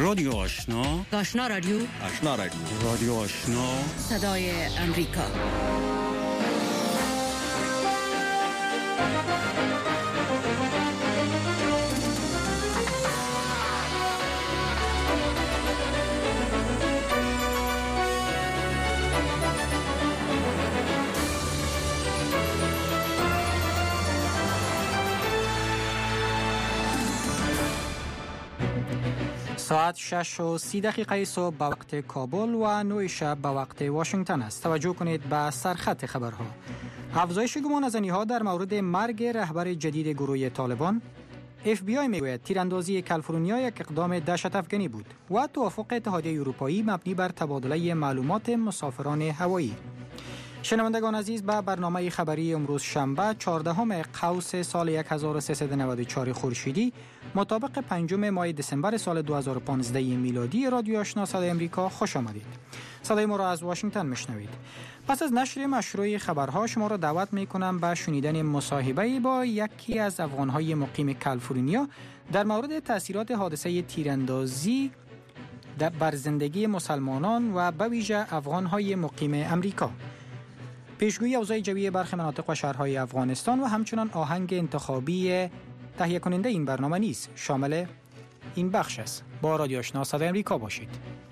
رادیو آشنا، آشنا رادیو، آشنا رادیو، رادیو آشنا، صدای امریکا. ساعت 6:30 صبح به وقت کابل و 9 شب به وقت واشنگتن است. توجه کنید به سرخط خبرها. افزایش گمانه‌زنی‌ها در مورد مرگ رهبر جدید گروه طالبان. FBI میگوید تیراندازی کالیفرنیا یک اقدام دهشت‌افکنی بود و توافق اتحادیه اروپایی مبنی بر تبادله معلومات مسافران هوایی. شنوندگان عزیز، به برنامه خبری امروز شنبه 14 قوس سال 1394 خورشیدی مطابق 5 ماه دسامبر سال 2015 میلادی رادیو آشنا صدای امریکا خوش آمدید. صدای ما را از واشنگتن میشنوید. پس از نشر مشروع خبرها شما را دعوت میکنم به شنیدن مصاحبه با یکی از افغانهای مقیم کالیفرنیا در مورد تاثیرات حادثه تیراندازی بر زندگی مسلمانان و به ویژه افغانهای مقیم امریکا. پیشگویی اوضاع جوی برخی مناطق و شهرهای افغانستان و همچنان آهنگ انتخابی تهیه کننده این برنامه نیز شامل این بخش است. با رادیو آشنا صدای امریکا باشید.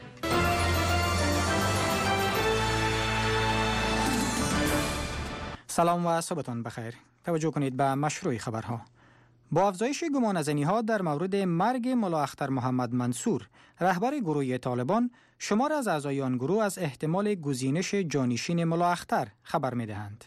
سلام و صبحتان بخیر. توجه کنید به مشروع خبرها. با افزایش گمانه‌زنی‌ها در مورد مرگ ملا اختر محمد منصور، رهبر گروه طالبان، شمار از اعضای آن گروه از احتمال گزینش جانشین ملا اختر خبر می‌دهند.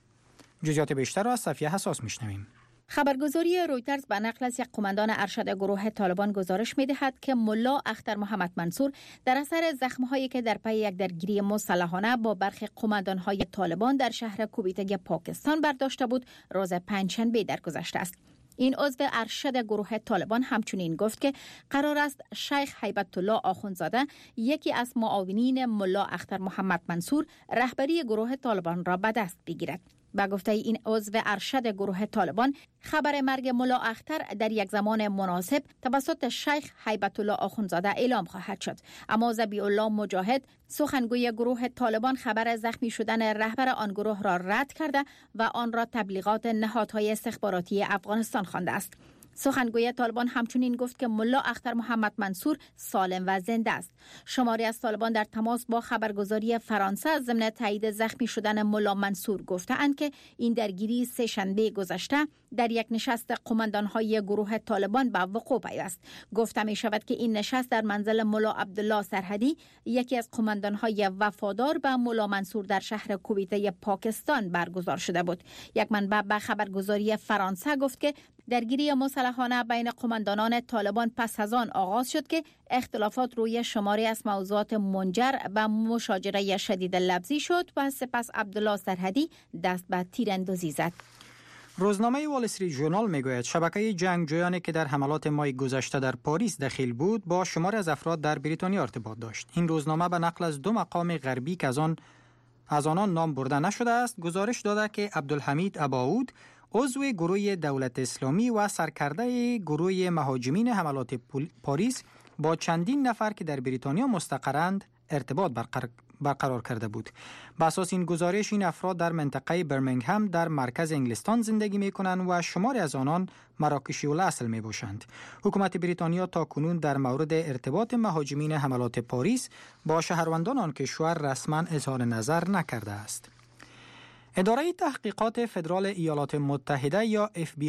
جزئیات بیشتر را از صفیه حساس می‌شنویم. خبرگزاری رویترز به نقل از یک قماندان ارشد گروه طالبان گزارش می‌دهد که ملا اختر محمد منصور در اثر زخم‌هایی که در پی یک درگیری مسلحانه با برخی قماندان‌های طالبان در شهر کوبیته پاکستان برداشته بود، روز پنجشنبه درگذشته است. این عضو ارشد گروه طالبان همچنین گفت که قرار است شیخ هیبت الله آخوندزاده، یکی از معاونین ملا اختر محمد منصور، رهبری گروه طالبان را به دست بگیرد. با گفته این عضو ارشد گروه طالبان، خبر مرگ ملا اختر در یک زمان مناسب توسط شیخ هیبت الله آخوندزاده اعلام خواهد شد. اما ذبیح الله مجاهد، سخنگوی گروه طالبان، خبر زخمی شدن رهبر آن گروه را رد کرده و آن را تبلیغات نهادهای استخباراتی افغانستان خوانده است. سخنگوی طالبان همچنین گفت که ملا اختر محمد منصور سالم و زنده است. شماری از طالبان در تماس با خبرگزاری فرانسه ضمن تایید زخمی شدن ملا منصور گفتند که این درگیری سه شنبه گذشته در یک نشست قماندان‌های گروه طالبان به وقوع پیوست. گفته می شود که این نشست در منزل ملا عبدالله سرحدی، یکی از قماندان‌های وفادار به ملا منصور در شهر کوبیته پاکستان برگزار شده بود. یک منبع به خبرگزاری فرانسه گفت که درگیری مسلحانه بین قماندانان طالبان پس از آن آغاز شد که اختلافات روی شماری از موضوعات منجر به مشاجره شدید لفظی شد و سپس عبدالله سرحدی دست به تیراندازی زد. روزنامه وال استریت ژورنال میگوید شبکه جنگجویانی که در حملات ماه گذشته در پاریس دخیل بود با شمار از افراد در بریتانیا ارتباط داشت. این روزنامه به نقل از 2 مقام غربی که از آنان نام برده نشده است گزارش داده که عبدالحمید اباود، عضو گروه دولت اسلامی و سرکرده گروه مهاجمین حملات پاریس، با چندین نفر که در بریتانیا مستقرند ارتباط برقرار کرده بود. به اساس این گزارش این افراد در منطقه برمنگهم در مرکز انگلستان زندگی می کنند و شماری از آنان مراکشی الاصل می باشند. حکومت بریتانیا تا کنون در مورد ارتباط مهاجمین حملات پاریس با شهروندان آن کشور رسما اظهار نظر نکرده است. اداره تحقیقات فدرال ایالات متحده یا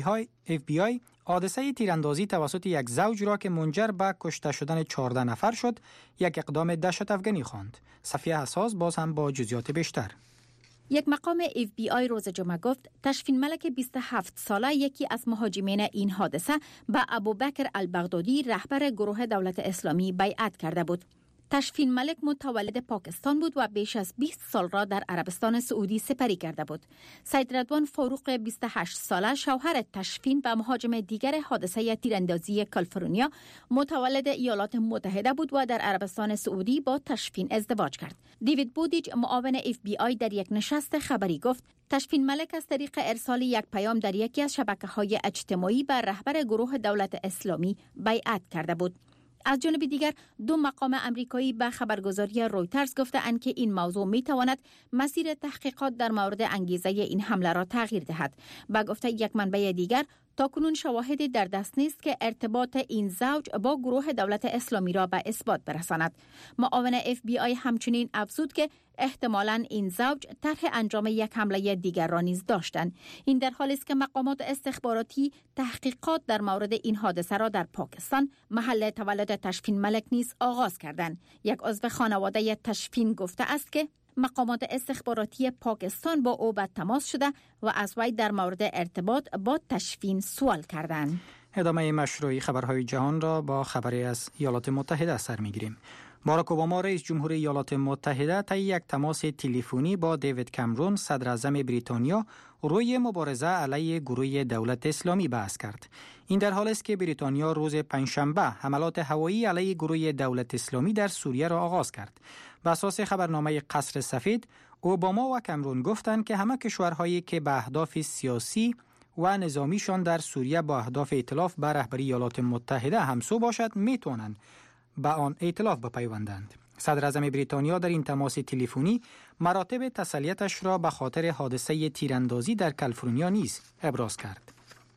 FBI حادثه تیراندازی توسط یک زوج را که منجر به کشته شدن 14 نفر شد یک اقدام دهشت‌افکنی خواند. صفیه حساس باز هم با جزئیات بیشتر. یک مقام FBI روز جمعه گفت تشفین ملک 27 ساله، یکی از مهاجمین این حادثه، به ابوبکر البغدادی، رهبر گروه دولت اسلامی، بیعت کرده بود. تشفین ملک متولد پاکستان بود و بیش از 20 سال را در عربستان سعودی سپری کرده بود. سید رضوان فاروق 28 ساله، شوهر تشفین و مهاجم دیگر حادثه تیراندازی کالیفرنیا، متولد ایالات متحده بود و در عربستان سعودی با تشفین ازدواج کرد. دیوید بودیج، معاون FBI، در یک نشست خبری گفت تشفین ملک از طریق ارسال یک پیام در یکی از شبکه‌های اجتماعی بر رهبر گروه دولت اسلامی بیعت کرده بود. از جانب دیگر دو مقام امریکایی به خبرگزاری رویترز گفتند که این موضوع میتواند مسیر تحقیقات در مورد انگیزه این حمله را تغییر دهد. با گفته یک منبع دیگر، تاکنون شواهدی در دست نیست که ارتباط این زوج با گروه دولت اسلامی را به اثبات برساند. معاون FBI همچنین افزود که احتمالاً این زوج طرح انجام یک حمله دیگر را نیز داشتند. این در حالی است که مقامات استخباراتی تحقیقات در مورد این حادثه را در پاکستان، محل تولد تشفین ملک نیز آغاز کردند. یک عضو خانواده تشفین گفته است که مقامات استخباراتی پاکستان با او به تماس شده و از وی در مورد ارتباط با تشفین سوال کردند. ادامه مشروعی خبرهای جهان را با خبری از ایالات متحده سر می‌گیریم. باراک اوباما رئیس جمهور ایالات متحده طی یک تماس تلفنی با دیوید کامرون صدر اعظم بریتانیا روی مبارزه علیه گروه دولت اسلامی بحث کرد. این در حالی است که بریتانیا روز پنجشنبه حملات هوایی علیه گروه دولت اسلامی در سوریه را آغاز کرد. بر اساس خبرنامه قصر سفید، اوباما و کامرون گفتند که همه کشورهایی که به اهداف سیاسی و نظامیشان در سوریه با اهداف ائتلاف به رهبری ایالات متحده همسو باشد میتوانند به آن ائتلاف بپیوندند. صدر اعظم بریتانیا در این تماس تلفنی مراتب تسلیتش را به خاطر حادثه تیراندازی در کالیفرنیا نیز ابراز کرد.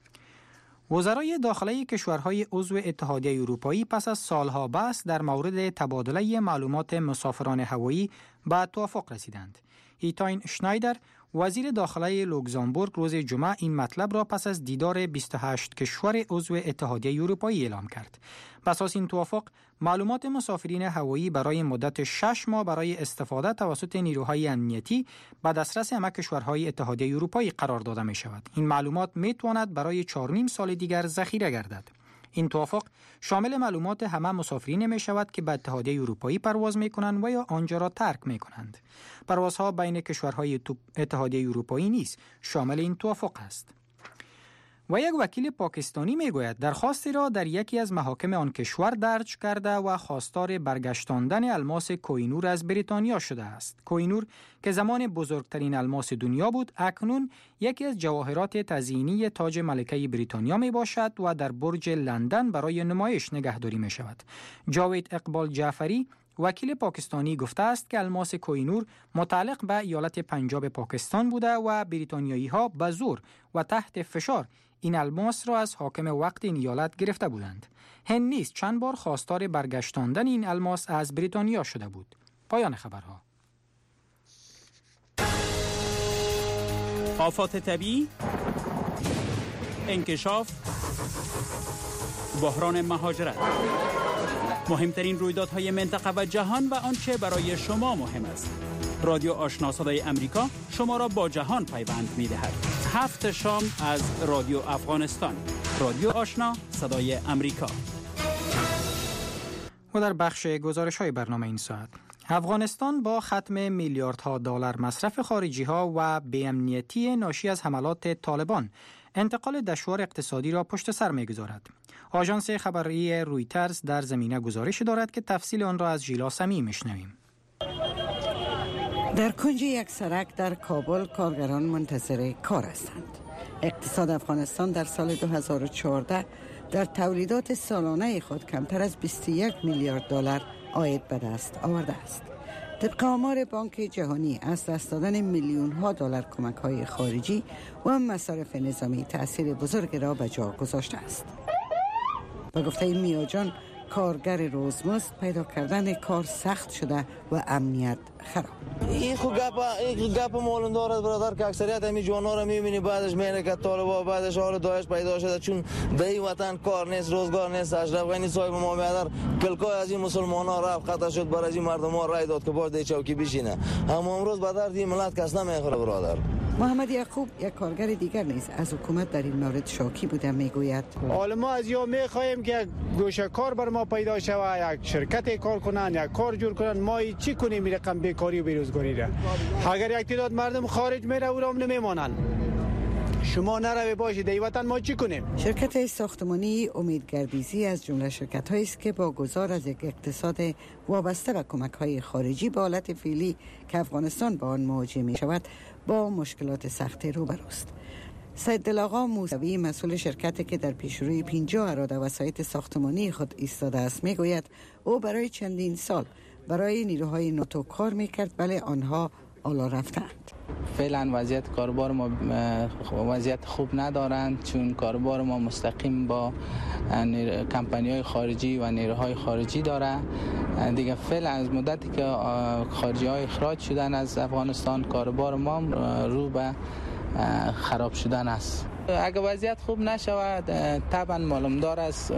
وزرای داخلی کشورهای عضو اتحادیه اروپایی پس از سالها بحث در مورد تبادله معلومات مسافران هوایی به توافق رسیدند. هیتاین شنایدر وزیر داخلی لوکزامبورگ روز جمعه این مطلب را پس از دیدار 28 کشور عضو اتحادیه اروپایی اعلام کرد. بر اساس این توافق، معلومات مسافرین هوایی برای مدت 6 ماه برای استفاده توسط نیروهای امنیتی به دسترس همه کشورهای اتحادیه اروپایی قرار داده می شود. این معلومات می تواند برای 4.5 سال دیگر ذخیره گردد. این توافق شامل معلومات همه مسافرین می شود که به اتحادیه اروپایی پرواز می کنند و یا آنجا را ترک می کنند. پروازها بین کشورهای اتحادیه اروپایی نیز شامل این توافق است. و یک وکیل پاکستانی می گوید درخواستی را در یکی از محاکم آن کشور درج کرده و خواستار برگشتاندن الماس کوهینور از بریتانیا شده است. کوهینور که زمان بزرگترین الماس دنیا بود، اکنون یکی از جواهرات تزیینی تاج ملکه بریتانیا می باشد و در برج لندن برای نمایش نگهداری می شود. جاوید اقبال جعفری وکیل پاکستانی گفته است که الماس کوهینور متعلق به ایالت پنجاب پاکستان بوده و بریتانیایی ها به زور و تحت فشار این الماس را از حاکم وقت این ایالت گرفته بودند. هند نیز چند بار خواستار برگشتاندن این الماس از بریتانیا شده بود. پایان خبرها. آفات طبیعی، انکشاف، بحران مهاجرت، مهمترین رویدادهای منطقه و جهان و آنچه برای شما مهم است. رادیو آشنا صدای امریکا شما را با جهان پیوند می‌دهد. 7 شام از رادیو افغانستان. رادیو آشنا صدای امریکا. و در بخش گزارش‌های برنامه این ساعت، افغانستان با ختم میلیاردها دلار مصرف خارجی‌ها و بی‌امنیتی ناشی از حملات طالبان انتقال دشوار اقتصادی را پشت سر می‌گذارد. آژانس خبری رویترز در زمینه گزارش دارد که تفصیل آن را از ژیلا سمی می‌شنویم. در کنج یک سرک در کابل کارگران منتظر کار هستند. اقتصاد افغانستان در سال 2014 در تولیدات سالانه خود کمتر از 21 میلیارد دلار عاید به دست آورده است. طبق آمار بانک جهانی، از دست دادن میلیون ها دلار کمک های خارجی و مصارف نظامی تأثیر بزرگ را به جا گذاشته است. به گفته میاجان، کارگر روزمزد پیدا کردن کار سخت شده و امنیت خراب. این خو گپ مولون دارد برادر که اکثریت همین جوانا رو میبینی بعدش میره که طالبا بعدش حال داعش پیدا شده، چون به این وطن کار نیست، روزگار نیست. اشرف غنی صاحب ما میادر کلکای از این مسلمانا رفت خطا شد، برای این مردم ها رای داد که باز دی چوکی بشینه. اما امروز به درد این ملت کس نمیخوره برادر. محمد یعقوب، یک کارگر دیگر نیز از حکومت در این مورد شاکی بوده، میگوید حالا ما از یا میخواهیم که گوشه کار بر ما پیدا شود، یک شرکت کار کنن، یک کار جور کنن، ما چی کنیم این رقم بیکاری و بیروزگاری را؟ اگر یک تعداد مردم خارج میره او را نمیمانن، شما نروی باشید ای وطن، ما چی کنیم؟ شرکت ساختمانی امید گردیزی از جمله شرکت هایی است که با گذار از یک اقتصاد وابسته به کمک های خارجی به حالت فعلی که افغانستان با آن مواجه می شود با مشکلات سخت روبروست. سید دلاغا موسوی مسئول شرکتی که در پیشروی 50 اراده و سایت ساختمانی خود ایستاده است میگوید او برای چندین سال برای نیروهای ناتو کار میکرد ولی آنها آلا رفتند. فعلا وضعیت کاربار ما وضعیت خوب ندارند، چون کاربار ما مستقیم با کمپانی‌های خارجی و نیروهای خارجی داره. دیگه فعلا از مدتی که خارجی‌ها اخراج شدن از افغانستان کاربار ما رو به خراب شدن است. اگر وضعیت خوب نشود طبعا معلوم دار است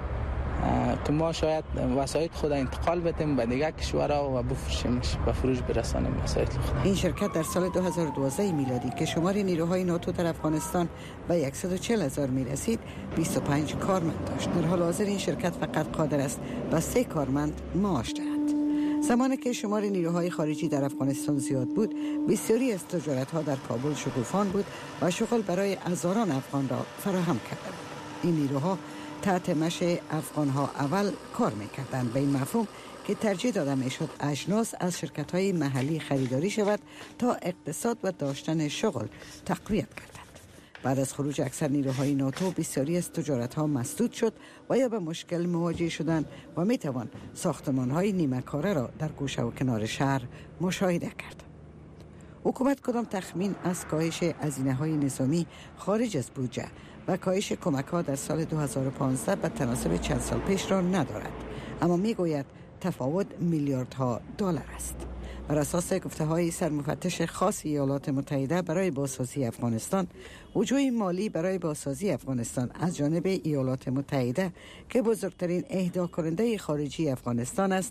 که ما شاید وسایل خود انتقال بدیم به دیگر کشورها و بفروشیمش، به فروش برسانیم وسایل خود. این شرکت در سال 2012 میلادی که شمار نیروهای ناتو در افغانستان به 140,000 میرسید 25 کارمند داشت. در حال حاضر این شرکت فقط قادر است به 3 کارمند معاش دهد. زمانی که شمار نیروهای خارجی در افغانستان زیاد بود، بسیاری از تجارت‌ها در کابل شکوفان بود و شغل برای هزاران افغان را فراهم کرده بود. این نیروها تحت مشع افغان‌ها اول کار می‌کردند، به این مفهوم که ترجیح داده می‌شد اجناس از شرکت‌های محلی خریداری شود تا اقتصاد و داشتن شغل تقویت گردد. بعد از خروج اکثر نیروهای ناتو بسیاری از تجارت‌ها مسدود شد و یا به مشکل مواجه شدند و می‌توان ساختمان‌های نیمه کاره را در گوشه و کنار شهر مشاهده کرد. حکومت کدام تخمین از کاهش هزینه‌های نظامی خارج از بودجه و کاهش کمک‌ها در سال 2015 به تناسب چند سال پیش را ندارد، اما می‌گوید تفاوت میلیاردها دلار است. بر اساس گفته‌های سرمفتش خاص ایالات متحده برای بازسازی افغانستان، وجوه مالی برای بازسازی افغانستان از جانب ایالات متحده که بزرگترین اهدا کننده خارجی افغانستان است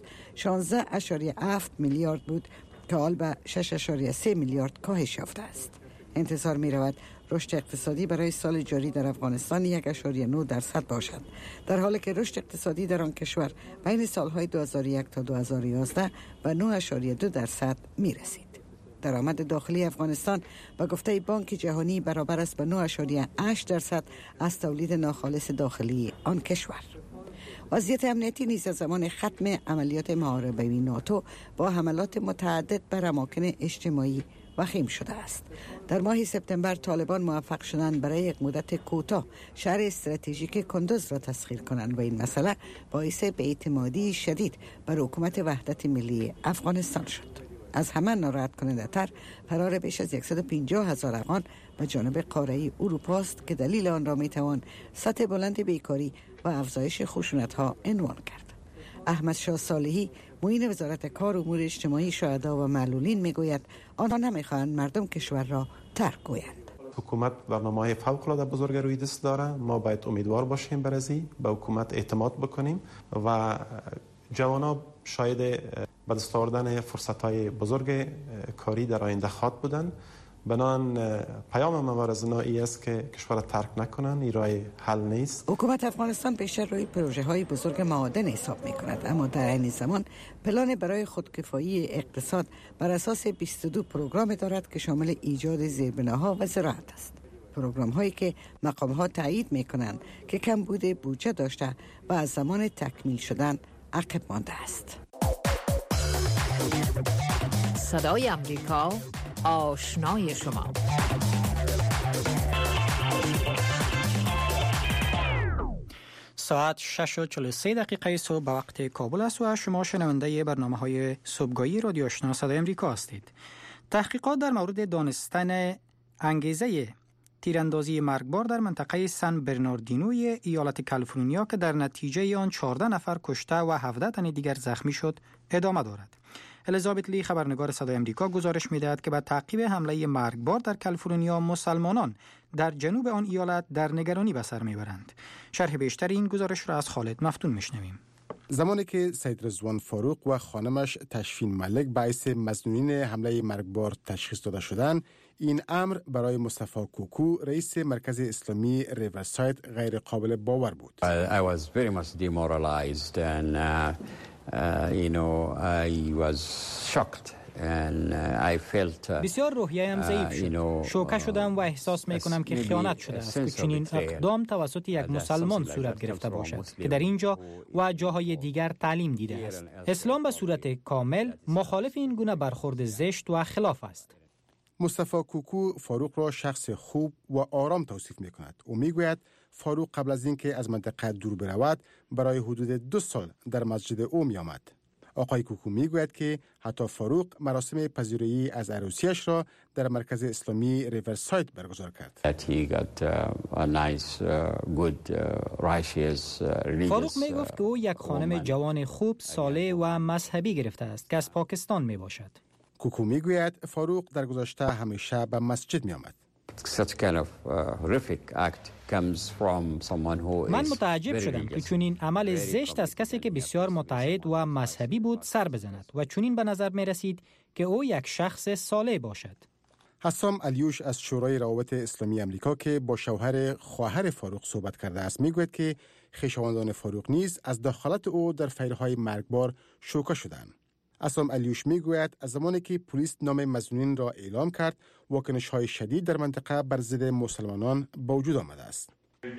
16.7 میلیارد بود که حال به 6.3 میلیارد کاهش یافته است. انتظار می رود رشد اقتصادی برای سال جاری در افغانستان 1.9% باشد، در حالی که رشد اقتصادی در آن کشور بین سالهای 2001 تا 2011 به 9.2% می رسید. درآمد داخلی افغانستان به گفته بانک جهانی برابر است به 9.8% از تولید ناخالص داخلی آن کشور. وضعیت امنیتی نیز از زمان ختم عملیات محاربه ناتو با حملات متعدد بر اماکن اجتماعی وخیم شده است. در ماه سپتامبر طالبان موفق شدند برای یک مدت کوتاه شهر استراتژیک کندوز را تسخیر کنند و این مسئله باعث بی‌اعتمادی شدید بر حکومت وحدت ملی افغانستان شد. از همه ناراحت کننده تر فرار بیش از 150,000 افغان به جانب قاره اروپا است که دلیل آن را میتوان سطح بلند بیکاری و افزایش خشونت‌ها عنوان کرد. احمد شاه صالحی معین وزارت کار امور اجتماعی شهدا و معلولین میگوید آنها نمیخواهند مردم کشور را ترک گویند. حکومت برنامه‌های فوق‌العاده بزرگ روی دست داره. ما باید امیدوار باشیم بر از این، به حکومت اعتماد بکنیم و جوانان شاید به دست آوردن فرصت‌های بزرگ کاری در آینده خواهد بودند. بنان پیام ما از نایی است که کشور ترک نکنن، این راه حل نیست. حکومت افغانستان بیشتر روی پروژه‌های بزرگ معادن حساب می‌کند، اما در عین زمان پلان برای خودکفایی اقتصاد بر اساس 22 پروگرام دارد که شامل ایجاد زیربناها و زراعت است. پروگرام‌هایی که مقام‌ها تایید می‌کنند که کمبود بودجه داشته و از زمان تکمیل شدن عقب مانده است. صدای آمریکا، آشنای شما. ساعت 6:43 صبح به وقت کابل است و شما شنونده برنامه‌های صبحگاهی رادیو آشنا صدای آمریکا هستید. تحقیقات در مورد دانستن انگیزه تیراندازی مرگبار در منطقه سن برناردینوی ایالت کالیفرنیا که در نتیجه آن 14 نفر کشته و 17 تن دیگر زخمی شد ادامه دارد. الیزابت لی خبرنگار صدای آمریکا گزارش می‌دهد که بعد تعقیب حمله مرگبار در کالیفرنیا مسلمانان در جنوب آن ایالت در نگرانی به سر میبرند. شرح بیشتر این گزارش را از خالد مفتون میشنویم. زمانی که سید رضوان فاروق و خانمش تشفین ملک باعث مظنونین حمله مرگبار تشخیص داده شدند، این امر برای مصطفی کوکو رئیس مرکز اسلامی ریورساید غیر قابل باور بود. I was very much demoralized and I was shocked. بسیار روحیه‌ام ضعیف شد. شوکه شدم و احساس می‌کنم که خیانت شده است که چنین اقدام توسط یک مسلمان صورت گرفته باشد که در اینجا و جاهای دیگر تعلیم دیده است. اسلام به صورت کامل مخالف این گونه برخورد زشت و خلاف است. مصطفی کوکو فاروق را شخص خوب و آرام توصیف می کند. او می گوید فاروق قبل از اینکه از منطقه دور برود برای حدود 2 سال در مسجد او می آمد. آقای کوکو می گوید که حتی فاروق مراسم پذیرایی از عروسیش را در مرکز اسلامی ریورساید برگزار کرد. فاروق می گفت که او یک خانم جوان خوب، صالح و مذهبی گرفته است که از پاکستان می باشد. کوکو می گوید فاروق در گذشته همیشه به مسجد می آمد. من متعجب شدم که چنین عمل زشت از کسی که بسیار متعهد و مذهبی بود سر بزند و چنین به نظر می رسید که او یک شخص صالح باشد. حسام علیوش از شورای روابط اسلامی امریکا که با شوهر خواهر فاروق صحبت کرده است می گوید که خویشاوندان فاروق نیز از دخالت او در فیرهای مرگبار شوکه شدند. حسام علیوش می گوید از زمانی که پلیس نام مظنونین را اعلام کرد واکنش‌های شدید در منطقه بر ضد مسلمانان به وجود آمده است.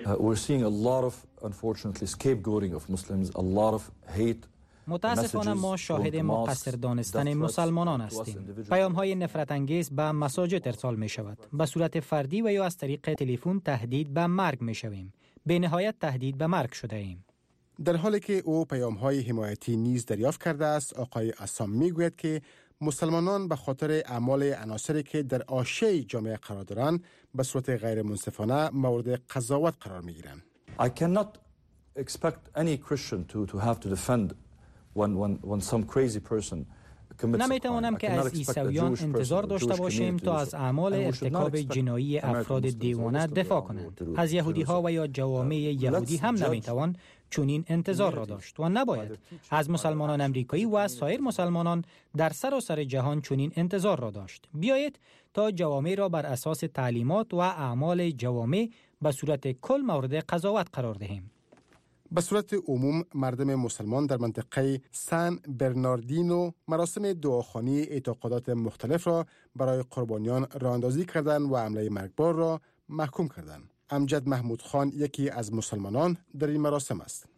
متاسفانه ما شاهد مقصر دانستن مسلمانان هستیم. پیام‌های نفرت انگیز به مساجد ارسال می شود. به صورت فردی و یا از طریق تلفن تهدید به مرگ می شویم. به نهایت تهدید به مرگ شده ایم. در حالی که او پیام‌های حمایتی نیز دریافت کرده است، آقای عصام می‌گوید که مسلمانان به خاطر اعمال عناصری که در حاشیه جامعه قرار دارند به صورت غیر منصفانه مورد قضاوت قرار می‌گیرند. I cannot expect any Christian to have to defend when some crazy person. نمیتوانم که از عیسویان انتظار داشته باشیم تا از اعمال ارتکاب جنایی افراد دیوانه دفاع کنند. از یهودی ها و یا جوامع یهودی هم نمیتوان چنین انتظار را داشت و نباید از مسلمانان امریکایی و سایر مسلمانان در سراسر جهان چنین انتظار را داشت. بیایید تا جوامع را بر اساس تعلیمات و اعمال جوامع به صورت کل مورد قضاوت قرار دهیم. به صورت عموم مردم مسلمان در منطقه سن برناردینو مراسم دعاخوانی اعتقادات مختلف را برای قربانیان راهاندازی کردند و حمله مرگبار را محکوم کردند. امجد محمود خان یکی از مسلمانان در این مراسم است.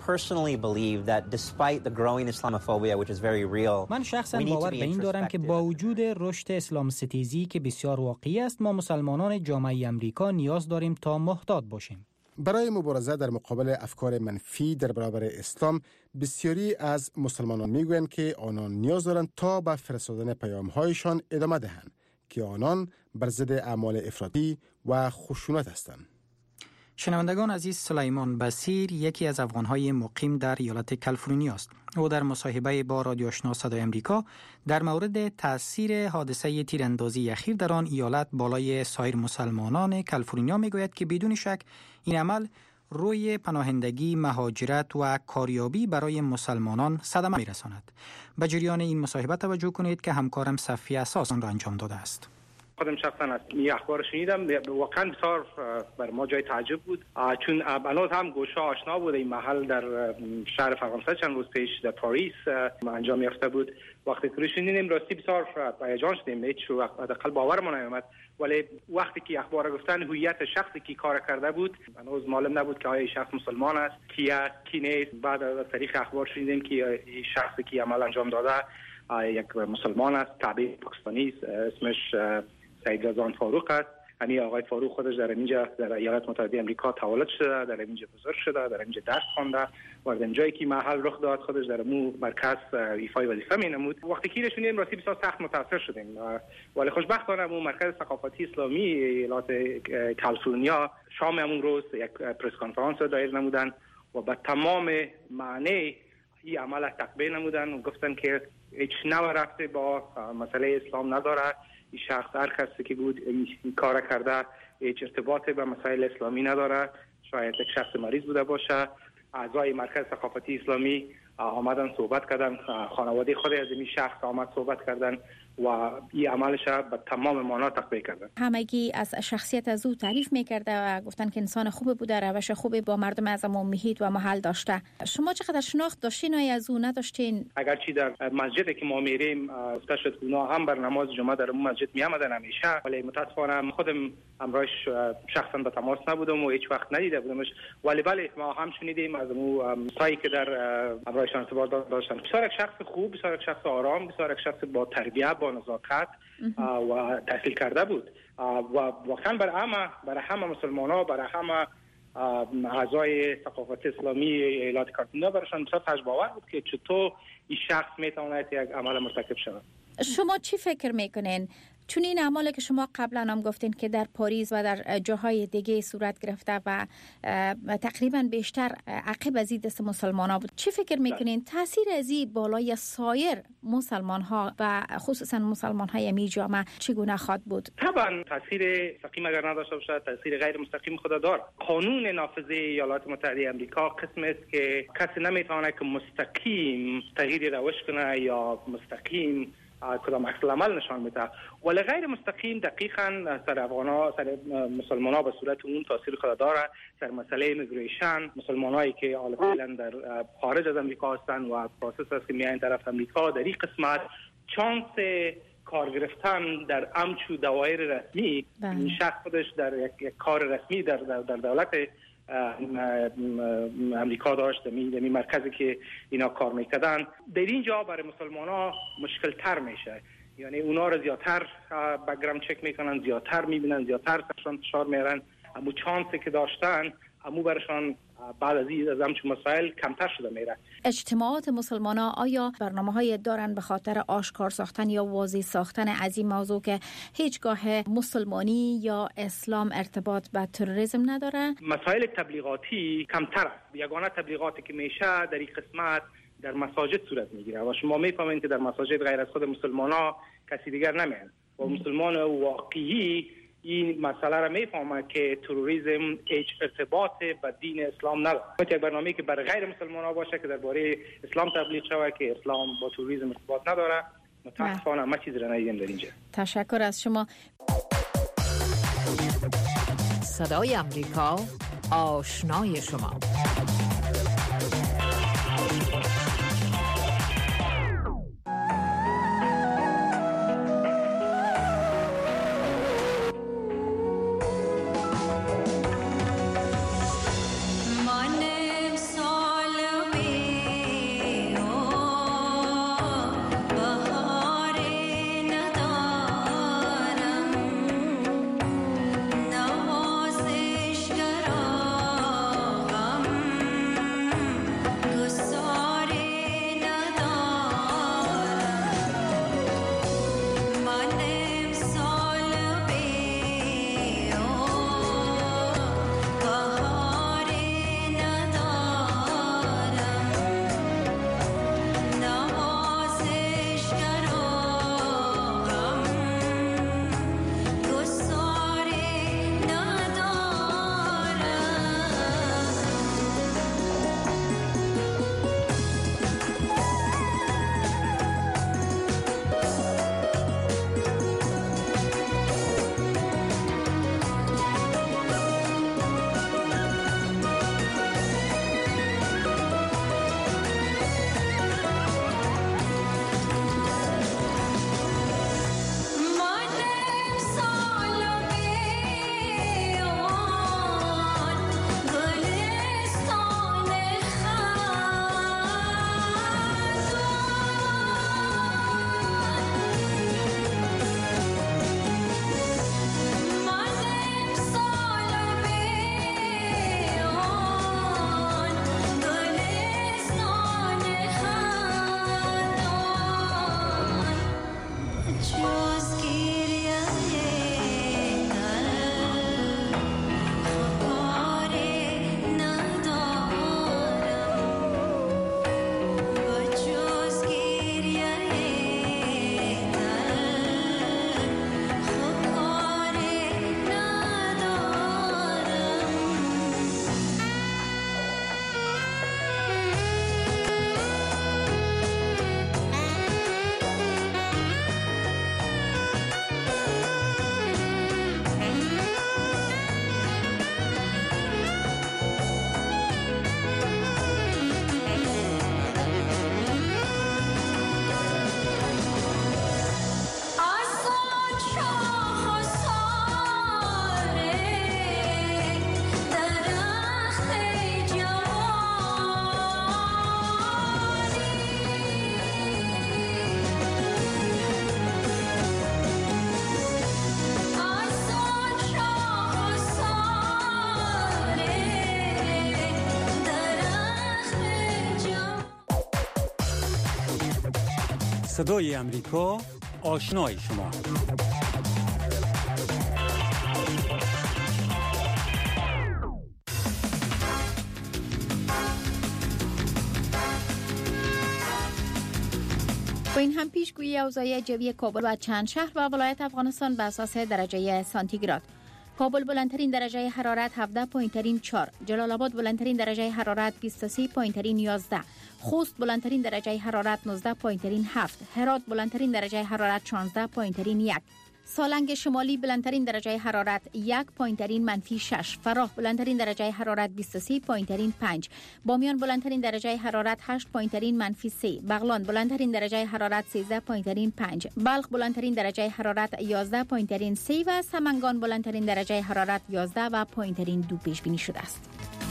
من شخصا باور به این دارم که با وجود رشد اسلام ستیزی که بسیار واقعی است، ما مسلمانان جامعه امریکا نیاز داریم تا محتاط باشیم. برای مبارزه در مقابل افکار منفی در برابر اسلام، بسیاری از مسلمانان میگویند که آنان نیاز دارند تا به فرستادن پیام‌هایشان ادامه دهند که آنان بر ضد اعمال افراطی و خشونت هستند. شنوندگان عزیز، سلیمان بصیر یکی از افغان‌های مقیم در ایالت کالیفرنیا است. او در مصاحبه با رادیو آشنا صدای امریکا در مورد تأثیر حادثه تیراندازی اخیر در آن ایالت بالای سایر مسلمانان کالیفرنیا میگوید که بدون شک این عمل روی پناهندگی، مهاجرت و کاریابی برای مسلمانان صدمه میرساند. به جریان این مصاحبه توجه کنید که همکارم صفی اساس آن را انجام داده است. خودم شخصا از این اخبار شنیدم، واقعا بسیار بر ما جای تعجب بود، چون هنوز هم گوشه آشنا بود. این محل در شهر فرانسه چند روز پیش در پاریس انجام یافته بود. وقتی که شنیدیم راستی بسیار هیجان شدیم، هیچ وقت حداقل باورمون نیامد. ولی وقتی که اخبار گفتن هویت شخصی که کار کرده بود، هنوز معلوم نبود که آیا این شخص مسلمان است، کی است، کی نیست. بعد از طریق اخبار شنیدیم که این شخصی که عمل انجام داده یک مسلمان است، تابع پاکستانی است، اسمش سید رضوان فاروق است. همین آقای فاروق خودش در اینجا در ایالات متحده آمریکا تولد شده، در اینجا بزرگ شده، در اینجا درس خوانده و در جایی که محل رخ داد خودش در مو مرکز ایفای وظیفه می‌نمود. وقتی که رسیدیم راستی بسیار سخت متاثر شدیم، ولی خوشبختانه مو مرکز ثقافتی اسلامی ایالات کالیفرنیا شام همون روز یک پرس کنفرانس دایر نمودن و با تمام معنی این عمل تقبیل نمودن و گفتن که هیچ نوع ربطی با مسئله اسلام نداره. این شخص هر کسی که بود این کار کرده هیچ ارتباطی به مسائل اسلامی نداره، شاید یک شخص مریض بوده باشه. اعضای مرکز ثقافتی اسلامی آمدن صحبت کردن، خانواده خود از این شخص آمد صحبت کردن و این عملش به تمام معنا تقبیل کردن. همگی از شخصیت از او تعریف میکرده و گفتن که انسان خوبی بوده، روش خوبی با مردم از محیط و محل داشته. شما چقدر شناخت داشتین یا از او نداشتین؟ اگرچه در مسجدی که ما میریم گفته شد اونا هم بر نماز جمعه در اون مسجد میآمدن همیشه، ولی متاسفانه خودم همراهش شخصا به تماس نبودم و هیچ وقت ندیده بودمش. ولی بله ما هم شنیدیم از اون سایی که در همراه بایشان ارتباط داشتم. بسیار یک شخص خوب، بسیار یک شخص آرام، بسیار یک شخص با تربیت، با نزاکت و تحصیل کرده بود و واقعا برای همه مسلمان‌ها، برای همه اعضای ثقافت اسلامی ایالات کالیفرنیا برایشان بسیار تجربه‌آور بود که چطور این شخص میتواند یک عمل مرتکب شود. شما چی فکر میکنین؟ چون این اعمالی که شما قبلا هم گفتین که در پاریس و در جاهای دیگه صورت گرفته و تقریبا بیشتر عقب از این دست مسلمان ها بود، چی فکر میکنین تاثیر از این بالای سایر مسلمان ها و خصوصا مسلمان های امی جامعه چگونه خواهد بود؟ طبعا تاثیر مستقیم اگر نداشته باشه، تاثیر غیر مستقیم خود داره. قانون نافذه ایالات متحده آمریکا قسم است که کسی نمیتونه که مستقیم تغییر روش کنه یا مستقیم کدام عکس العمل نشان میده، ولی غیر مستقیم دقیقاً سر افغان‌ها، سر مسلمان‌ها به صورت اون تاثیر خود داره. سر مسئله ایمیگریشن، مسلمانایی که حالا فعلا در خارج از امریکا هستند و پروسس است که میان طرف امریکا، در این قسمت چانس کار گرفتن در امچو دوایر رسمی، این شخص خودش در یک کار رسمی در دولت امریکا داشت، یعنی مرکزی که اینا کار میکردن، در اینجا برای مسلمان ها مشکل تر میشه. یعنی اونا رو زیادتر بک‌گراند چک میکنن، زیادتر میبینن، زیادتر سرشان فشار میارن. امو چانسی که داشتن امو برشان بعد از همچون مسائل کمتر شده میره. اجتماعات مسلمان ها آیا برنامه های دارن به خاطر آشکار ساختن یا واضح ساختن از این موضوع که هیچگاه مسلمانی یا اسلام ارتباط به تروریسم نداره؟ مسائل تبلیغاتی کمتر است. یگانه تبلیغاتی که میشه در این قسمت در مساجد صورت میگیره و شما میفهمید که در مساجد غیر از خود مسلمان ها کسی دیگر نمیان و مسلمان واقعی این مسئله را میفهمه که تروریسم هیچ ارتباط با دین اسلام نداره. یک برنامه‌ای که برای غیر مسلمان‌ها باشه که درباره اسلام تبلیغ شود که اسلام با تروریسم ارتباط نداره، متأسفانه همه چیز را ندیدیم در اینجا. تشکر از شما. صدای امریکا، آشنای شما. صدای امریکا، آشنای شما. با این هم پیشگویی اوضاع جوی کابل و چند شهر و ولایت افغانستان به اساس درجه سانتیگراد. کابل بلندترین درجه حرارت 17.4، جلال آباد بلندترین درجه حرارت 23.11، خوست بلندترین درجه حرارت 19.7، هرات بلندترین درجه حرارت 16.1، سالنگ شمالی بلندترین درجه حرارت 1.-6، فراه بلندترین درجه حرارت 23.5، بامیان بلندترین درجه حرارت 8.-3، بغلان بلندترین درجه حرارت 13.5، بلخ بلندترین درجه حرارت 11.3 و سمنگان بلندترین درجه حرارت 11.2 پیش بینی شده است.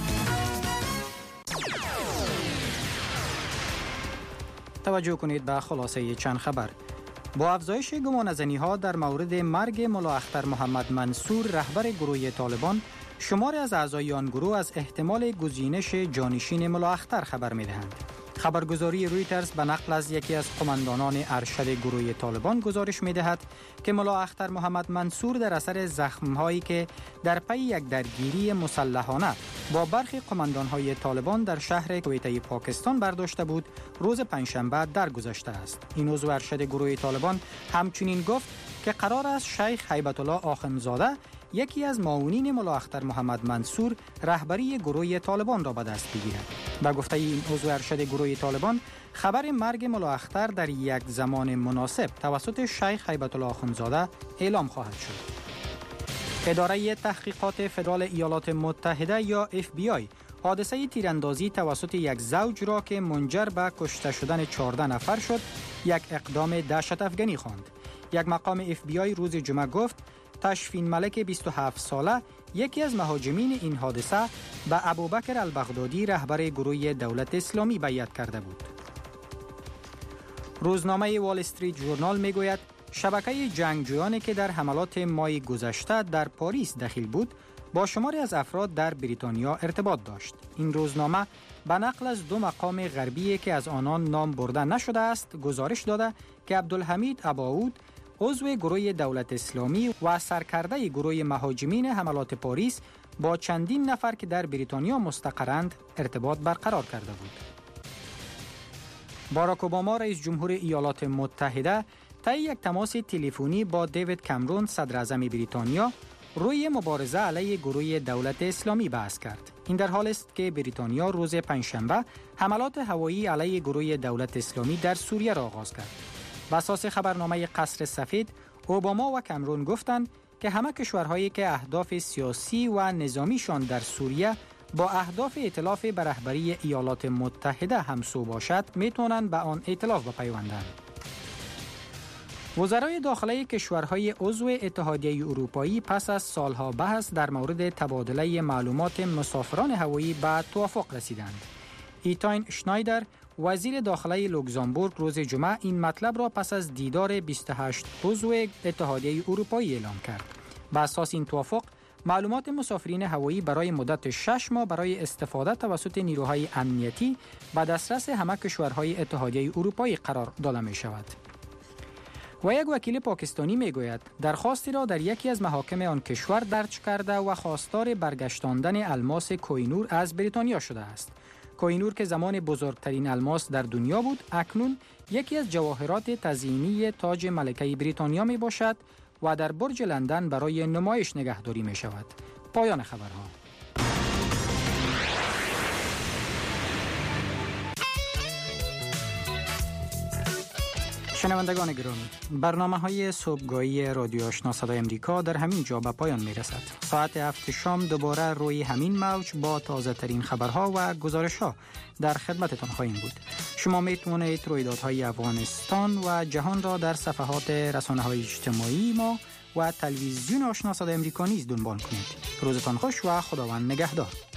توجه کنید به خلاصه چند خبر. با افزایش گمانه‌زنی‌ها در مورد مرگ ملا اختر محمد منصور رهبر گروه طالبان، شماری از اعضای آن گروه از احتمال گزینش جانشین ملا اختر خبر می‌دهند. خبرگزاری رویترز به نقل از یکی از قماندانان ارشد گروه طالبان گزارش می‌دهد که ملا اختر محمد منصور در اثر زخم‌هایی که در پی یک درگیری مسلحانه با برخی قماندان‌های طالبان در شهر کویته پاکستان برداشته بود، روز پنجشنبه درگذشته است. این عضو ارشد گروه طالبان همچنین گفت که قرار است شیخ هیبت الله آخندزاده، یکی از معاونین ملا اختر محمد منصور، رهبری گروه طالبان را به دست بگیرد. با گفته این عضو ارشد گروه طالبان، خبر مرگ ملا اختر در یک زمان مناسب توسط شیخ هیبت الله آخندزاده اعلام خواهد شد. اداره تحقیقات فدرال ایالات متحده یا FBI حادثه تیراندازی توسط یک زوج را که منجر به کشته شدن 14 نفر شد، یک اقدام دهشت افغانی خواند. یک مقام FBI روز جمعه گفت تشفین ملک 27 ساله، یکی از مهاجمین این حادثه، به ابوبکر البغدادی رهبر گروه دولت اسلامی بیعت کرده بود. روزنامه وال استریت ژورنال میگوید شبکه جنگجویانی که در حملات ماه گذشته در پاریس دخیل بود، با شماری از افراد در بریتانیا ارتباط داشت. این روزنامه به نقل از دو مقام غربی که از آنان نام برده نشده است گزارش داده که عبدالحمید اباود، عضو گروه دولت اسلامی و سرکرده گروه مهاجمین حملات پاریس، با چندین نفر که در بریتانیا مستقرند ارتباط برقرار کرده بود. باراک اوباما رئیس جمهور ایالات متحده طی یک تماس تلفنی با دیوید کامرون صدر اعظم بریتانیا روی مبارزه علیه گروه دولت اسلامی بحث کرد. این در حال است که بریتانیا روز پنجشنبه حملات هوایی علیه گروه دولت اسلامی در سوریه را آغاز کرد. بر اساس خبرنامه قصر سفید، اوباما و کامرون گفتند که همه کشورهایی که اهداف سیاسی و نظامیشان در سوریه با اهداف ائتلاف به رهبری ایالات متحده همسو باشد، میتوانند به آن ائتلاف بپیوندند. وزرای داخلی کشورهای عضو اتحادیه اروپایی پس از سالها بحث در مورد تبادله معلومات مسافران هوایی به توافق رسیدند. ایتاین شنایدر، وزیر داخلی لوکزامبورگ، روز جمعه این مطلب را پس از دیدار 28 عضو اتحادیه اروپایی اعلام کرد. بر اساس این توافق، معلومات مسافرین هوایی برای مدت 6 ماه برای استفاده توسط نیروهای امنیتی به دسترس همه کشورهای اتحادیه اروپایی قرار داده می شود. و یک وکیل پاکستانی می گوید درخواستی را در یکی از محاکم آن کشور درج کرده و خواستار برگشتاندن الماس کوهینور از بریتانیا شده است. کوهینور که زمان بزرگترین الماس در دنیا بود، اکنون یکی از جواهرات تزیینی تاج ملکه بریتانیا می باشد و در برج لندن برای نمایش نگهداری می شود. پایان خبرها. شنوندگان گرامی، برنامه‌های صبحگاهی رادیو آشنا صدای امریکا در همین جا به پایان می‌رسد. ساعت 7 شام دوباره روی همین موج با تازه‌ترین خبرها و گزارش‌ها در خدمتتان خواهیم بود. شما می‌توانید رویدادهای افغانستان و جهان را در صفحات رسانه‌های اجتماعی ما و تلویزیون آشنا صدای امریکا نیز دنبال کنید. روزتان خوش و خداوند نگهدار.